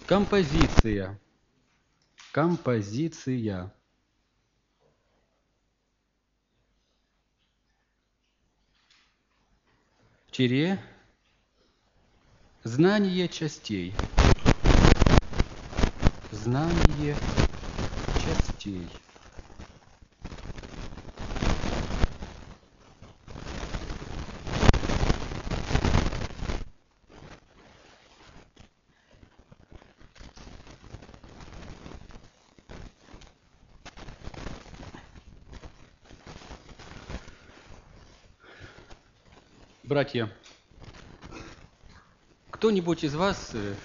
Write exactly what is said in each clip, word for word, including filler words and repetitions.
Композиция. Композиция. Тире. Знание частей. Знание частей. Братья, кто-нибудь из вас э,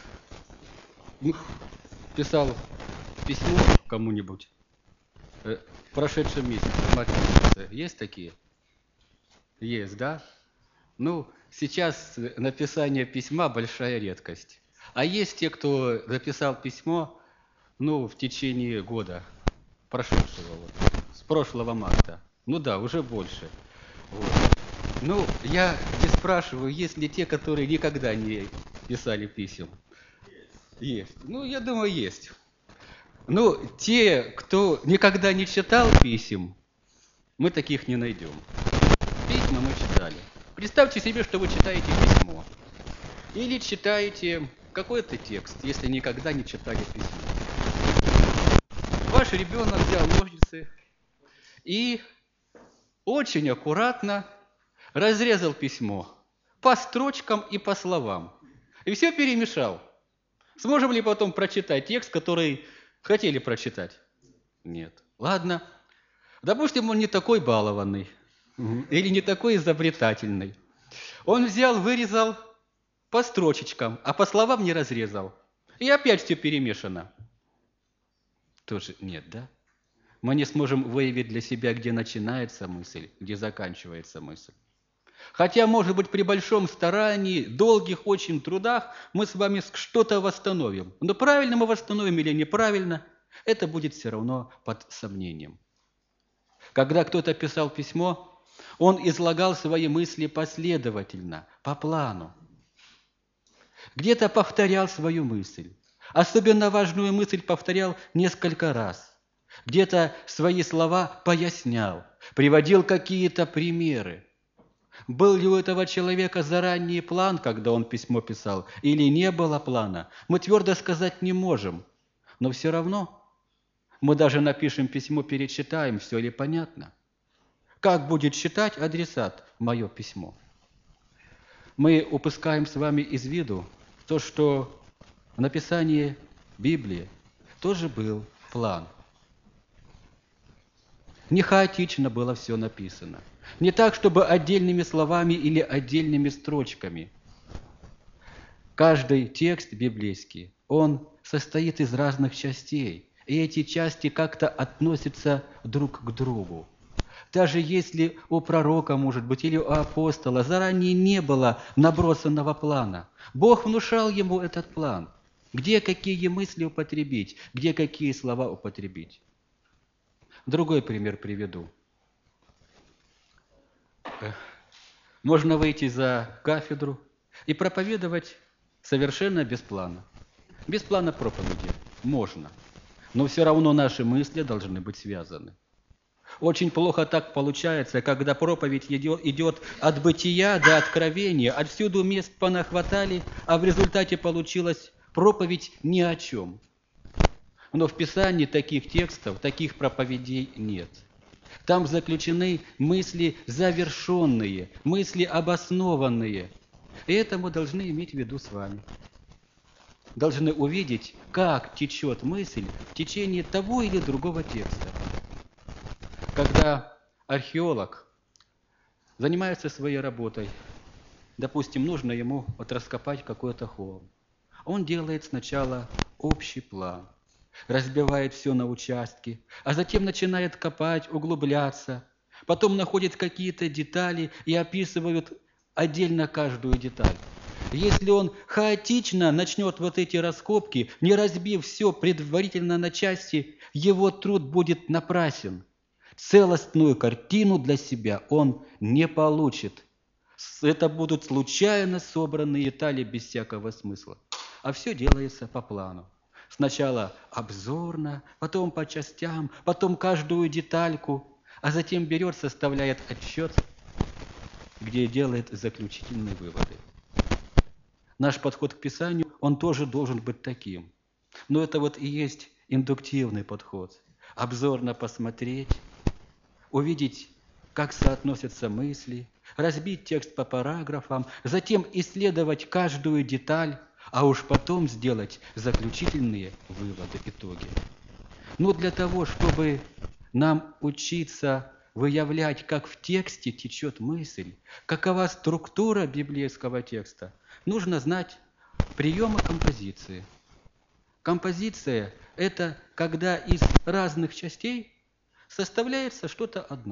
писал письмо кому-нибудь э, в прошедшем месяце, в марте месяце? Есть такие? Есть, да? Ну, сейчас написание письма – большая редкость. А есть те, кто написал письмо, ну, в течение года прошедшего, вот, с прошлого марта. Ну да, уже больше. Вот. Ну, я не спрашиваю, есть ли те, которые никогда не писали писем. Есть. Ну, я думаю, есть. Ну, те, кто никогда не читал писем, мы таких не найдем. Письма мы читали. Представьте себе, что вы читаете письмо. Или читаете какой-то текст, если никогда не читали письмо. Ваш ребенок взял ножницы и очень аккуратно разрезал письмо по строчкам и по словам. И все перемешал. Сможем ли потом прочитать текст, который хотели прочитать? Нет. Ладно. Допустим, он не такой балованный или не такой изобретательный. Он взял, вырезал по строчечкам, а по словам не разрезал. И опять все перемешано. Тоже нет, да? Мы не сможем выявить для себя, где начинается мысль, где заканчивается мысль. Хотя, может быть, при большом старании, долгих очень трудах мы с вами что-то восстановим. Но правильно мы восстановим или неправильно, это будет все равно под сомнением. Когда кто-то писал письмо, он излагал свои мысли последовательно, по плану. Где-то повторял свою мысль. Особенно важную мысль повторял несколько раз. Где-то свои слова пояснял, приводил какие-то примеры. Был ли у этого человека заранее план, когда он письмо писал, или не было плана, мы твердо сказать не можем. Но все равно мы даже напишем письмо, перечитаем, все ли понятно. Как будет читать адресат мое письмо? Мы упускаем с вами из виду то, что в написании Библии тоже был план. Не хаотично было все написано. Не так, чтобы отдельными словами или отдельными строчками. Каждый текст библейский, он состоит из разных частей. И эти части как-то относятся друг к другу. Даже если у пророка, может быть, или у апостола заранее не было набросанного плана, Бог внушал ему этот план. Где какие мысли употребить, где какие слова употребить. Другой пример приведу. Можно выйти за кафедру и проповедовать совершенно без плана. Без плана проповеди можно, но все равно наши мысли должны быть связаны. Очень плохо так получается, когда проповедь идет, идет от бытия до откровения, отсюда мест понахватали, а в результате получилась проповедь ни о чем. Но в Писании таких текстов, таких проповедей нет. Там заключены мысли завершенные, мысли обоснованные. И это мы должны иметь в виду с вами. Должны увидеть, как течет мысль в течение того или другого текста. Когда археолог занимается своей работой, допустим, нужно ему вот раскопать какой-то холм, он делает сначала общий план, разбивает все на участки, а затем начинает копать, углубляться, потом находит какие-то детали и описывают отдельно каждую деталь. Если он хаотично начнет вот эти раскопки, не разбив все предварительно на части, его труд будет напрасен. Целостную картину для себя он не получит. Это будут случайно собранные детали без всякого смысла. а все делается по плану. Сначала обзорно, потом по частям, потом каждую детальку, а затем берет, составляет отчет, где делает заключительные выводы. Наш подход к Писанию, он тоже должен быть таким. Но это вот и есть индуктивный подход. Обзорно посмотреть, увидеть, как соотносятся мысли, разбить текст по параграфам, затем исследовать каждую деталь, а уж потом сделать заключительные выводы, итоги. Но для того, чтобы нам учиться выявлять, как в тексте течет мысль, какова структура библейского текста, нужно знать приемы композиции. Композиция – это когда из разных частей составляется что-то одно.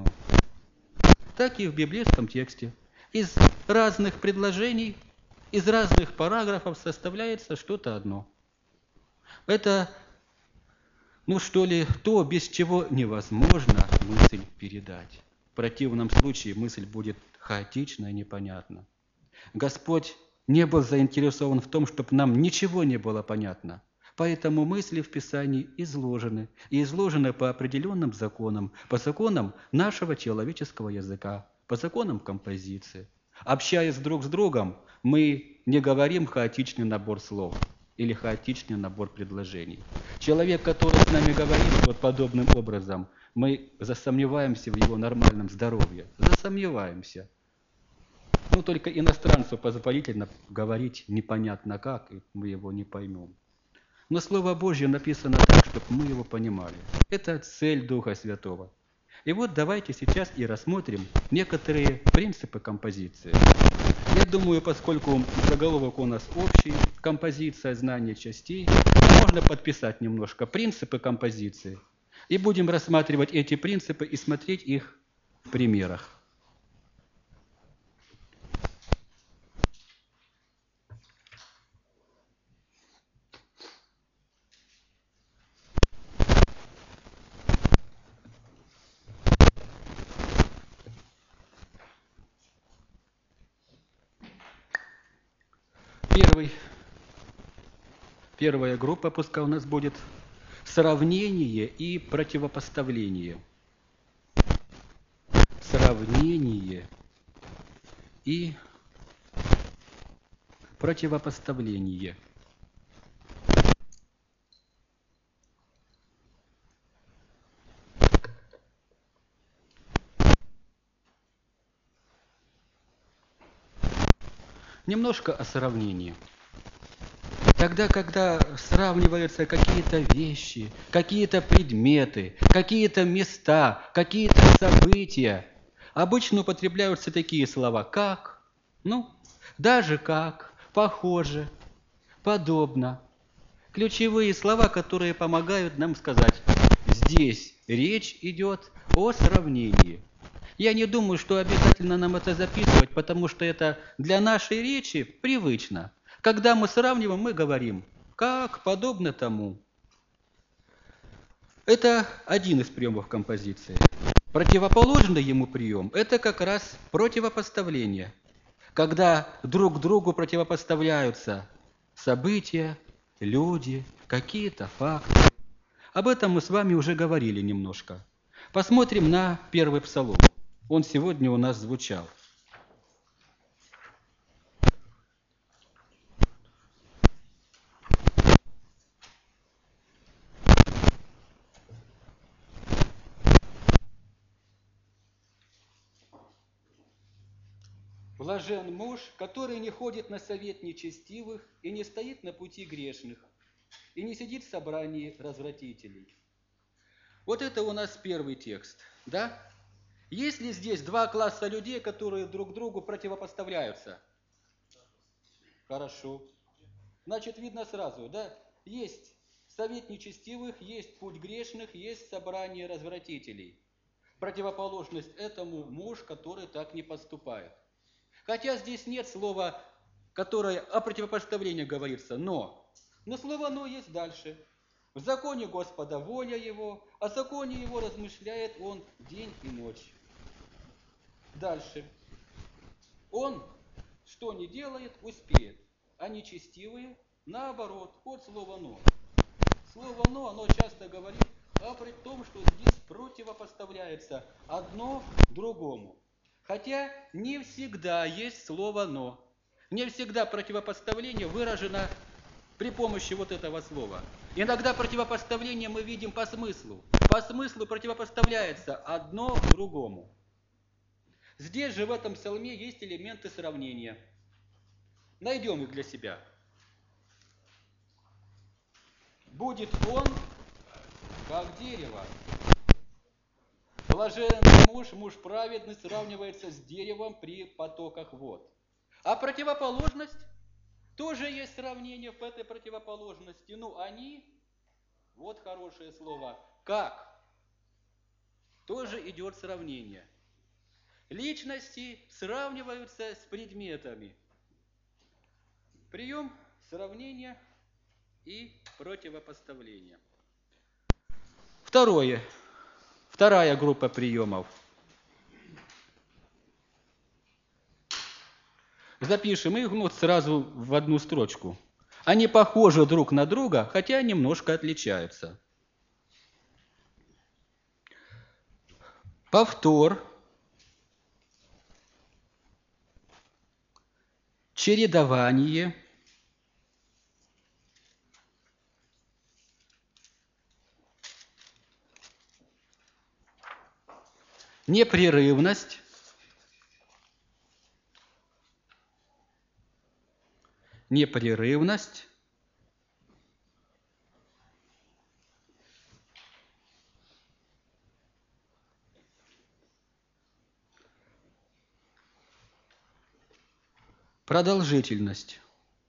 Так и в библейском тексте. Из разных предложений, из разных параграфов составляется что-то одно. Это, ну что ли, то, без чего невозможно мысль передать. В противном случае мысль будет хаотична и непонятна. Господь не был заинтересован в том, чтобы нам ничего не было понятно. Поэтому мысли в Писании изложены, и изложены по определенным законам, по законам нашего человеческого языка, по законам композиции. Общаясь друг с другом, мы не говорим хаотичный набор слов или хаотичный набор предложений. Человек, который с нами говорит вот подобным образом, мы засомневаемся в его нормальном здоровье, засомневаемся. Ну, только иностранцу позволительно говорить непонятно как, и мы его не поймем. Но Слово Божье написано так, чтобы мы его понимали. Это цель Духа Святого. И вот давайте сейчас и рассмотрим некоторые принципы композиции. Я думаю, поскольку заголовок у нас общий, композиция, знание частей, можно подписать немножко принципы композиции. И будем рассматривать эти принципы и смотреть их в примерах. Первый, первая группа, пускай у нас будет сравнение и противопоставление. Сравнение и противопоставление. Немножко о сравнении. Тогда, когда сравниваются какие-то вещи, какие-то предметы, какие-то места, какие-то события, обычно употребляются такие слова, как, ну, даже как, похоже, подобно. Ключевые слова, которые помогают нам сказать, здесь речь идет о сравнении. Я не думаю, что обязательно нам это записывать, потому что это для нашей речи привычно. Когда мы сравниваем, мы говорим, как подобно тому. Это один из приемов композиции. Противоположный ему прием – это как раз противопоставление, когда друг другу противопоставляются события, люди, какие-то факты. Об этом мы с вами уже говорили немножко. Посмотрим на первый псалом. Он сегодня у нас звучал. Блажен муж, который не ходит на совет нечестивых и не стоит на пути грешных, и не сидит в собрании развратителей. Вот это у нас первый текст, да? Есть ли здесь два класса людей, которые друг другу противопоставляются? Хорошо. Значит, видно сразу, да? Есть совет нечестивых, есть путь грешных, есть собрание развратителей. Противоположность этому муж, который так не поступает. Хотя здесь нет слова, которое о противопоставлении говорится, но. Но слово «но» есть дальше. В законе Господа воля его, о законе его размышляет он день и ночь. Дальше. Он, что не делает, успеет, а нечестивые Наоборот, от слова «но». Слово «но», оно часто говорит о при том, что здесь противопоставляется одно другому. Хотя не всегда есть слово «но». Не всегда противопоставление выражено при помощи вот этого слова. Иногда противопоставление мы видим по смыслу. По смыслу противопоставляется одно другому. Здесь же в этом псалме есть элементы сравнения. Найдем их для себя. Будет он, как дерево. Блаженный муж, муж праведный, сравнивается с деревом при потоках вод. А противоположность, тоже есть сравнение в этой противоположности. Ну, они, вот хорошее слово, как. Тоже идет сравнение. Личности сравниваются с предметами. Прием сравнения и противопоставления. Второе. Вторая группа приемов. Запишем их ну, сразу в одну строчку. Они похожи друг на друга, хотя немножко отличаются. Повтор, чередование, непрерывность, непрерывность, продолжительность.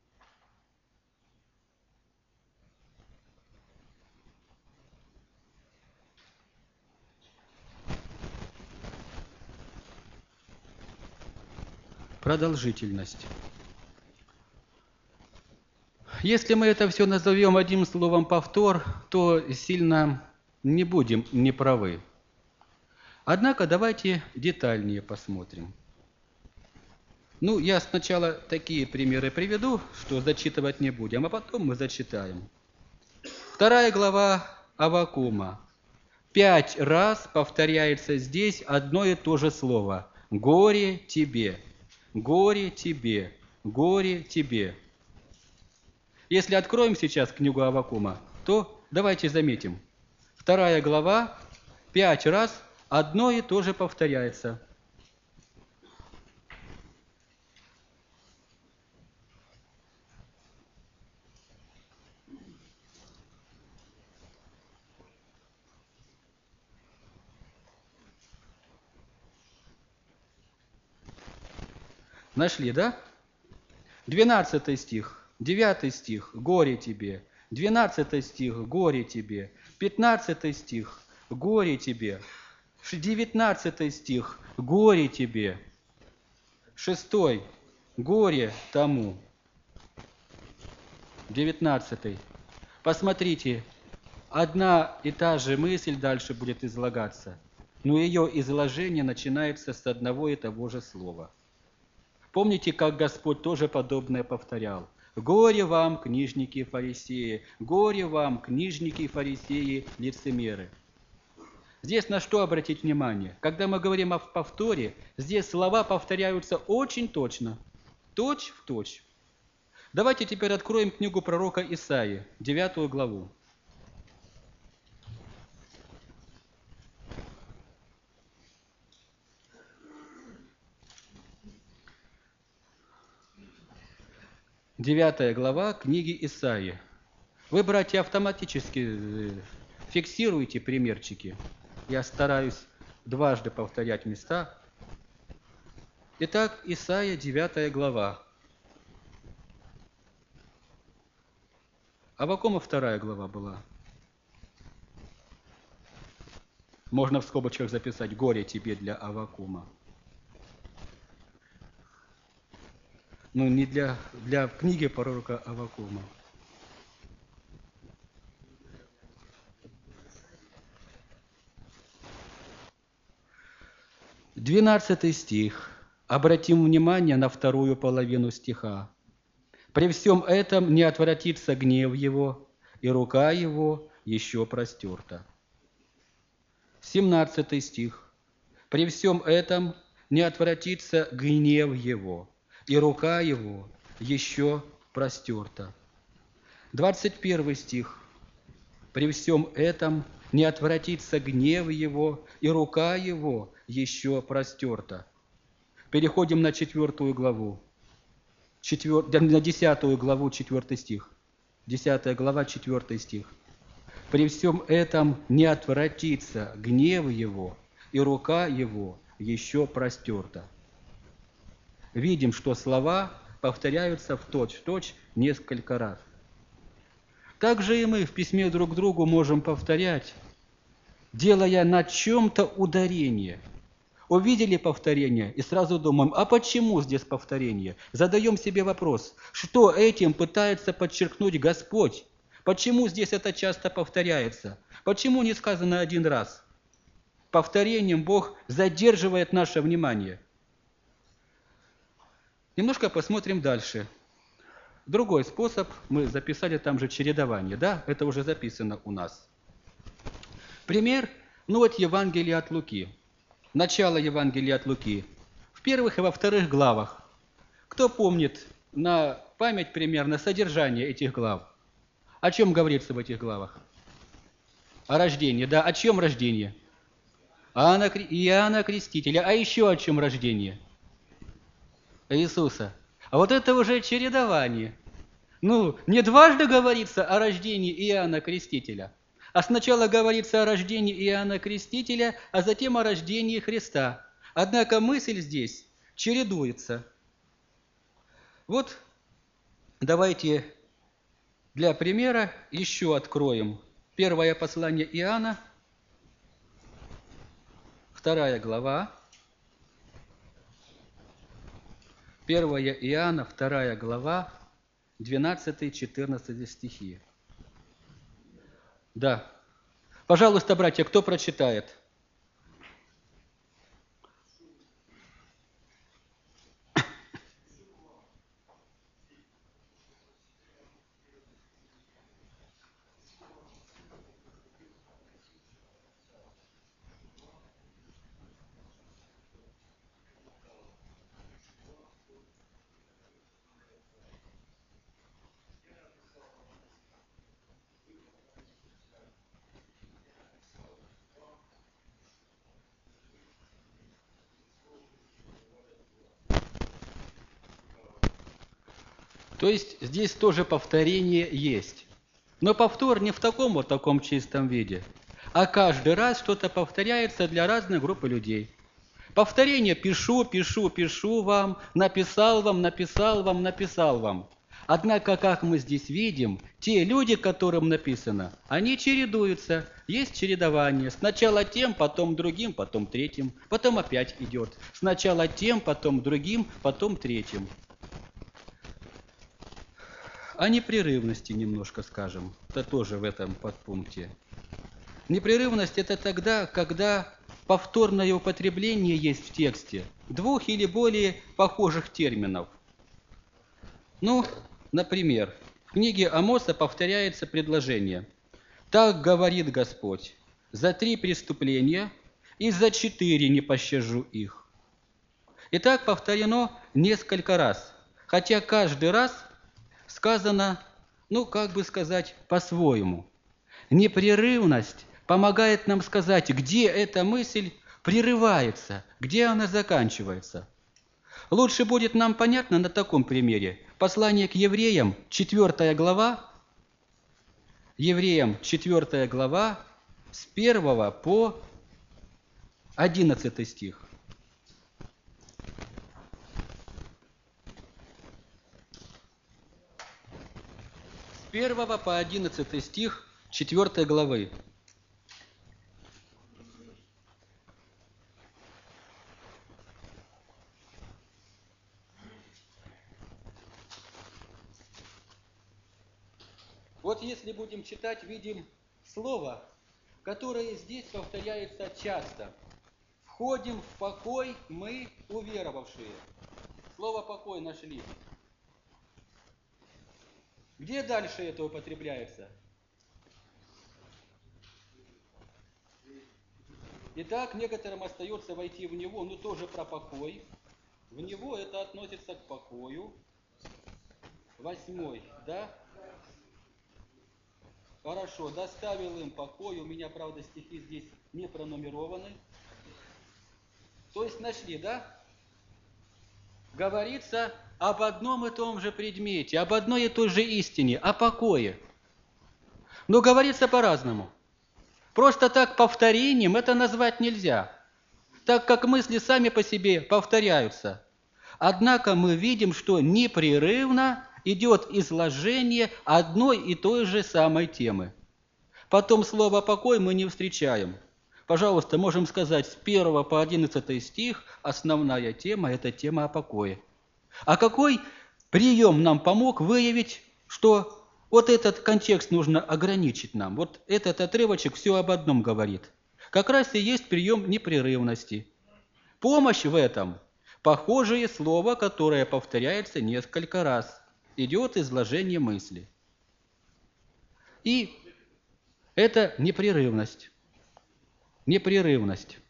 Продолжительность. Если мы это все назовем одним словом повтор, то сильно не будем неправы. Однако давайте детальнее посмотрим. Ну, я сначала такие примеры приведу, что зачитывать не будем, а потом мы зачитаем. Вторая глава Аввакума. Пять раз повторяется здесь одно и то же слово. Горе тебе, горе тебе, горе тебе. Если откроем сейчас книгу Аввакума, то давайте заметим. Вторая глава, пять раз одно и то же повторяется. Нашли, да? Двенадцатый стих, девятый стих, горе тебе. Двенадцатый стих, горе тебе. Пятнадцатый стих, горе тебе. Девятнадцатый стих, горе тебе. Шестой, горе тому. Девятнадцатый. Посмотрите, одна и та же мысль дальше будет излагаться, но ее изложение начинается с одного и того же слова. Помните, как Господь тоже подобное повторял? «Горе вам, книжники и фарисеи! Горе вам, книжники и фарисеи, лицемеры!» Здесь на что обратить внимание? Когда мы говорим о повторе, здесь слова повторяются очень точно, точь в точь. Давайте теперь откроем книгу пророка Исаии, девятую главу. Девятая глава книги Исаии. Вы, братья, автоматически фиксируете примерчики. Я стараюсь дважды повторять места. Итак, Исаия, девятая глава. Аввакума вторая глава была. Можно в скобочках записать «Горе тебе» для Аввакума. Ну, не для, для книги пророка Аввакума. Двенадцатый стих. Обратим внимание на вторую половину стиха. При всем этом не отвратится гнев его, и рука его еще простерта. семнадцатый стих. При всем этом не отвратится гнев его, и рука его еще простерта. двадцать первый стих. При всем этом не отвратится гнев его, и рука его еще простерта. Переходим на четвертую главу. Четвер... На десятую главу, четвертый стих. Десятая глава, четвертый стих. При всем этом не отвратится гнев его, и рука его еще простерта. Видим, что слова повторяются в точь-в-точь несколько раз. Также и мы в письме друг к другу можем повторять, делая на чем-то ударение. Увидели повторение и сразу думаем, а почему здесь повторение? Задаем себе вопрос, что этим пытается подчеркнуть Господь? Почему здесь это часто повторяется? Почему не сказано один раз? Повторением Бог задерживает наше внимание. Немножко посмотрим дальше. Другой способ, мы записали там же чередование, да? Это уже записано у нас. Пример, ну вот Евангелие от Луки. Начало Евангелия от Луки. В первых и во вторых главах. Кто помнит на память примерно содержание этих глав? О чем говорится в этих главах? О рождении, да? О чем рождение? Иоанна Крестителя. А еще о чем рождение? Иисуса. А вот это уже чередование. Ну, не дважды говорится о рождении Иоанна Крестителя, а сначала говорится о рождении Иоанна Крестителя, а затем о рождении Христа. Однако мысль здесь чередуется. Вот давайте для примера еще откроем первое послание Иоанна, вторая глава. первое Иоанна, вторая глава, двенадцатый-четырнадцатый стихи. Да. Пожалуйста, братья, кто прочитает? То есть здесь тоже повторение есть. Но повтор не в таком вот таком чистом виде, а каждый раз что-то повторяется для разных групп людей. Повторение пишу, пишу, пишу вам, написал вам, написал вам, написал вам. Однако, как мы здесь видим, те люди, которым написано, они чередуются. Есть чередование. Сначала тем, потом другим, потом третьим, потом опять идет. Сначала тем, потом другим, потом третьим. О непрерывности немножко скажем. Это тоже в этом подпункте. Непрерывность – это тогда, когда повторное употребление есть в тексте двух или более похожих терминов. Ну, например, в книге Амоса повторяется предложение «Так говорит Господь, за три преступления и за четыре не пощажу их». И так повторено несколько раз, хотя каждый раз сказано, ну, как бы сказать, по-своему. Непрерывность помогает нам сказать, где эта мысль прерывается, где она заканчивается. Лучше будет нам понятно на таком примере. Послание к евреям, четвёртая глава, евреям, четвёртая глава, с первого по одиннадцатый стих. С первого по одиннадцатый стих четвёртой главы. Вот если будем читать, видим слово, которое здесь повторяется часто. «Входим в покой мы, уверовавшие». Слово «покой» нашли. Где дальше это употребляется? Итак, некоторым остается войти в него, ну тоже про покой. В него это относится к покою. Восьмой, да? Хорошо, доставил им покой. У меня, правда, стихи здесь не пронумерованы. То есть нашли, да? Говорится об одном и том же предмете, об одной и той же истине, о покое. Но говорится по-разному. Просто так повторением это назвать нельзя, так как мысли сами по себе повторяются. Однако мы видим, что непрерывно идет изложение одной и той же самой темы. Потом слово «покой» мы не встречаем. Пожалуйста, можем сказать, с первого по одиннадцатый стих основная тема – это тема о покое. А какой прием нам помог выявить, что вот этот контекст нужно ограничить нам? Вот этот отрывочек все об одном говорит. Как раз и есть прием непрерывности. Помощь в этом – похожее слово, которое повторяется несколько раз. Идет изложение мысли. И это непрерывность. Непрерывность.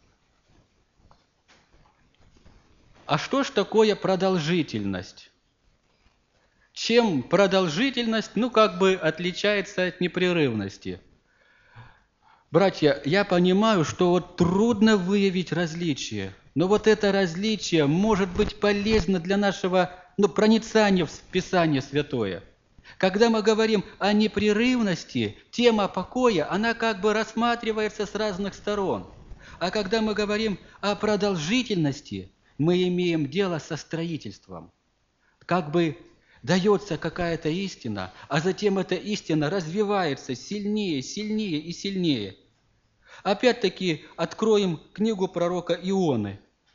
А что ж такое продолжительность? Чем продолжительность, ну, как бы отличается от непрерывности? Братья, я понимаю, что вот трудно выявить различие, но вот это различие может быть полезно для нашего, ну, проницания в Писание Святое. Когда мы говорим о непрерывности, тема покоя, она как бы рассматривается с разных сторон. А когда мы говорим о продолжительности, мы имеем дело со строительством. Как бы дается какая-то истина, а затем эта истина развивается сильнее, сильнее и сильнее. Опять-таки откроем книгу пророка Ионы.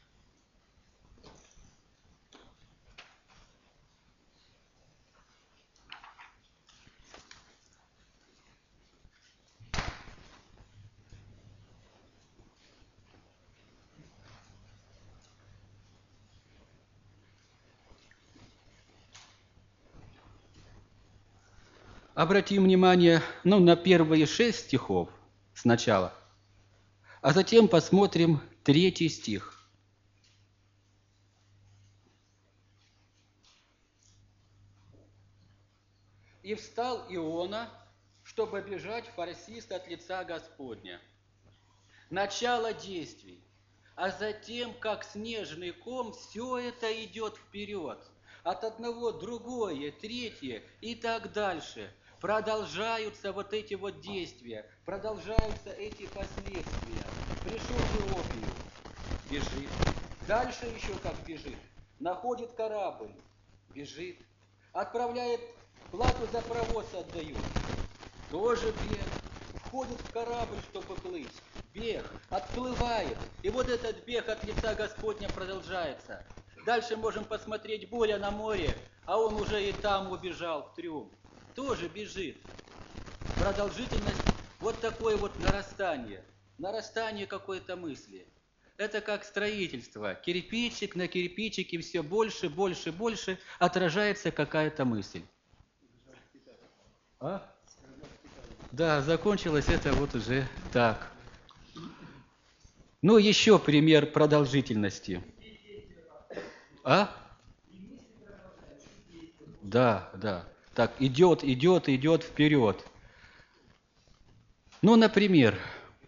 Обратим внимание, ну, на первые шесть стихов сначала, а затем посмотрим третий стих. «И встал Иона, чтобы бежать фарсист от лица Господня». Начало действий. А затем, как снежный ком, все это идет вперед. От одного другое, третье и так дальше. Продолжаются вот эти вот действия, продолжаются эти последствия. Пришел к Иопию, бежит. Дальше еще как бежит. Находит корабль, бежит. Отправляет, плату за провоз отдают. Тоже бег. Входит в корабль, чтобы плыть. Бег. Отплывает. И вот этот бег от лица Господня продолжается. Дальше можем посмотреть буря на море, а он уже и там убежал в трюм. Тоже бежит. Продолжительность, вот такое вот нарастание. Нарастание какой-то мысли. Это как строительство. Кирпичик на кирпичике все больше, больше, больше отражается какая-то мысль. А? Да, закончилось это вот уже так. Ну, еще пример продолжительности. А? Да, да. Так, идет, идет, идет вперед. Ну, например,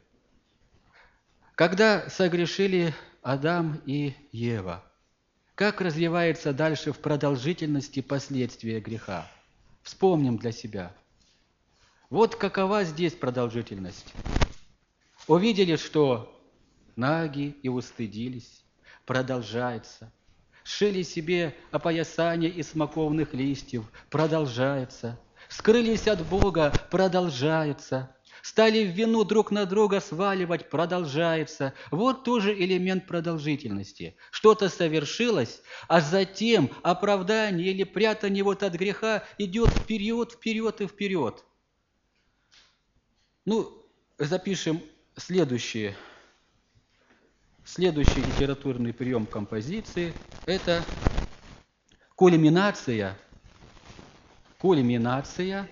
когда согрешили Адам и Ева, как развивается дальше в продолжительности последствия греха? Вспомним для себя. Вот какова здесь продолжительность. Увидели, что наги и устыдились, продолжается. Сшили себе опоясание из смоковных листьев, продолжается. Скрылись от Бога, продолжается. Стали в вину друг на друга сваливать, продолжается. Вот тоже элемент продолжительности. Что-то совершилось, а затем оправдание или прятание вот от греха идет вперед, вперед и вперед. Ну, запишем следующее. Следующий литературный прием композиции – это кульминация кульминация,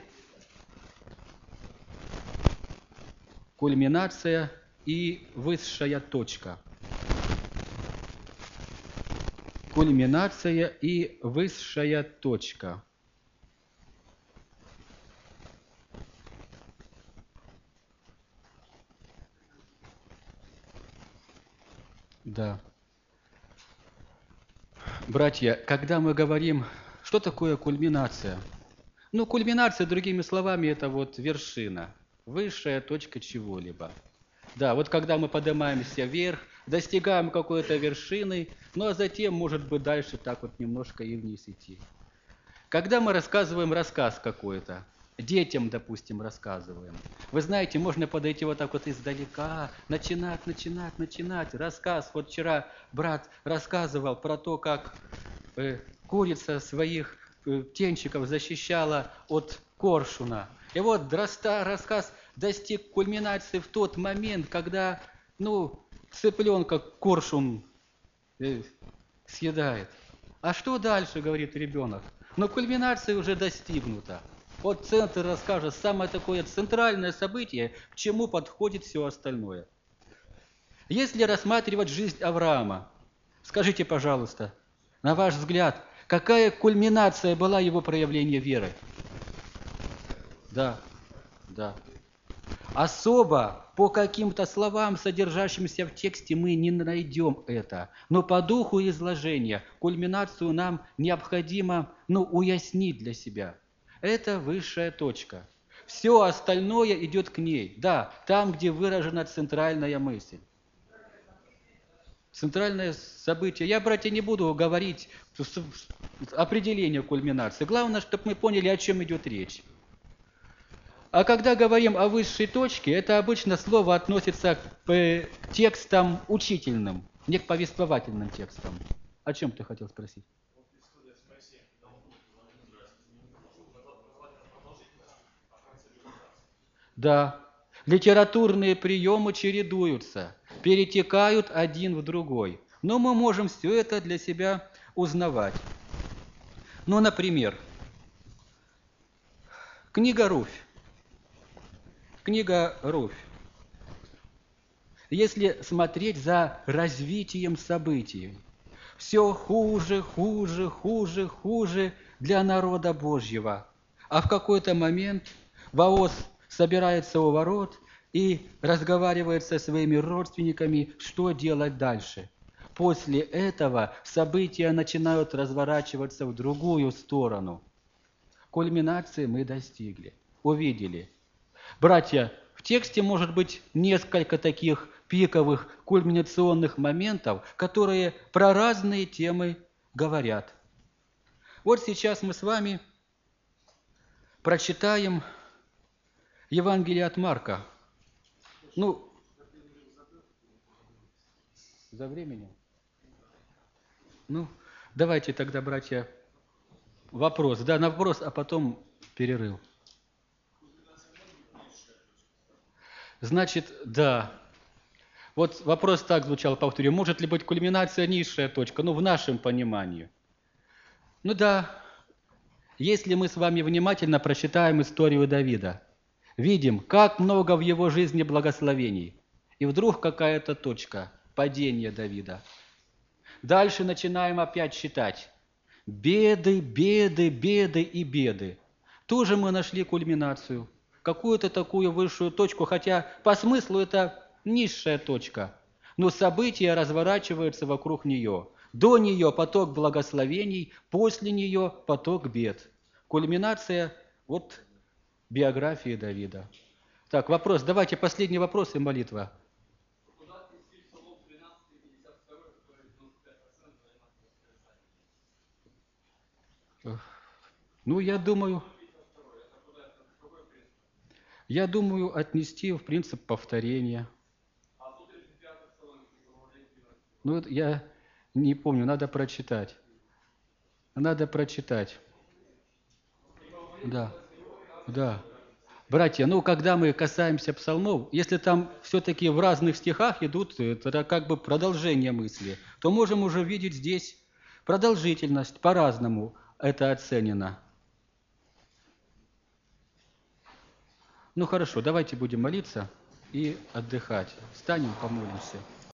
кульминация и высшая точка. Кульминация и высшая точка. Да. Братья, когда мы говорим, что такое кульминация? Ну, кульминация, другими словами, это вот вершина, высшая точка чего-либо. Да, вот когда мы поднимаемся вверх, достигаем какой-то вершины, ну а затем, может быть, дальше так вот немножко и вниз идти. Когда мы рассказываем рассказ какой-то, детям, допустим, рассказываем, вы знаете, можно подойти вот так вот издалека, начинать, начинать, начинать. Рассказ, вот вчера брат рассказывал про то, как э, курица своих э, птенчиков защищала от коршуна. И вот рассказ достиг кульминации в тот момент, когда, ну, цыпленка коршун э, съедает. А что дальше, говорит ребенок? Но кульминация уже достигнута. Вот центр расскажет самое такое центральное событие, к чему подходит все остальное. Если рассматривать жизнь Авраама, скажите, пожалуйста, на ваш взгляд, какая кульминация была его проявления веры? Да, да. Особо по каким-то словам, содержащимся в тексте, мы не найдем это. Но по духу изложения кульминацию нам необходимо, ну, уяснить для себя. Это высшая точка. Все остальное идет к ней. Да, там, где выражена центральная мысль. Центральное событие. Я, братья, не буду говорить определение кульминации. Главное, чтобы мы поняли, о чем идет речь. А когда говорим о высшей точке, это обычно слово относится к текстам учительным, не к повествовательным текстам. О чем ты хотел спросить? Да, литературные приемы чередуются, перетекают один в другой. Но мы можем все это для себя узнавать. Ну, например, книга «Руфь». Книга «Руфь». Если смотреть за развитием событий, все хуже, хуже, хуже, хуже для народа Божьего. А в какой-то момент Бооз собирается у ворот и разговаривает со своими родственниками, что делать дальше. После этого события начинают разворачиваться в другую сторону. Кульминации мы достигли, увидели. Братья, в тексте может быть несколько таких пиковых кульминационных моментов, которые про разные темы говорят. Вот сейчас мы с вами прочитаем Евангелие от Марка. Ну, за временем? Ну, давайте тогда, братья, вопрос. Да, на вопрос, а потом перерыв. Значит, да. Вот вопрос так звучал, повторю. Может ли быть кульминация низшая точка? Ну, в нашем понимании. Ну да. Если мы с вами внимательно прочитаем историю Давида, видим, как много в его жизни благословений. И вдруг какая-то точка падения Давида. Дальше начинаем опять считать. Беды, беды, беды и беды. Тоже мы нашли кульминацию. Какую-то такую высшую точку, хотя по смыслу это низшая точка. Но события разворачиваются вокруг нее. До нее поток благословений, после нее поток бед. Кульминация вот биографии Давида. Так, вопрос. Давайте последний вопрос и молитва. Ну, я думаю, я думаю, отнести в принцип повторения. Ну, я не помню, надо прочитать. Надо прочитать. Да, да. Братья, ну, когда мы касаемся псалмов, если там все-таки в разных стихах идут, это как бы продолжение мысли, то можем уже видеть здесь продолжительность, по-разному это оценено. Ну хорошо, давайте будем молиться и отдыхать. Встанем, помолимся.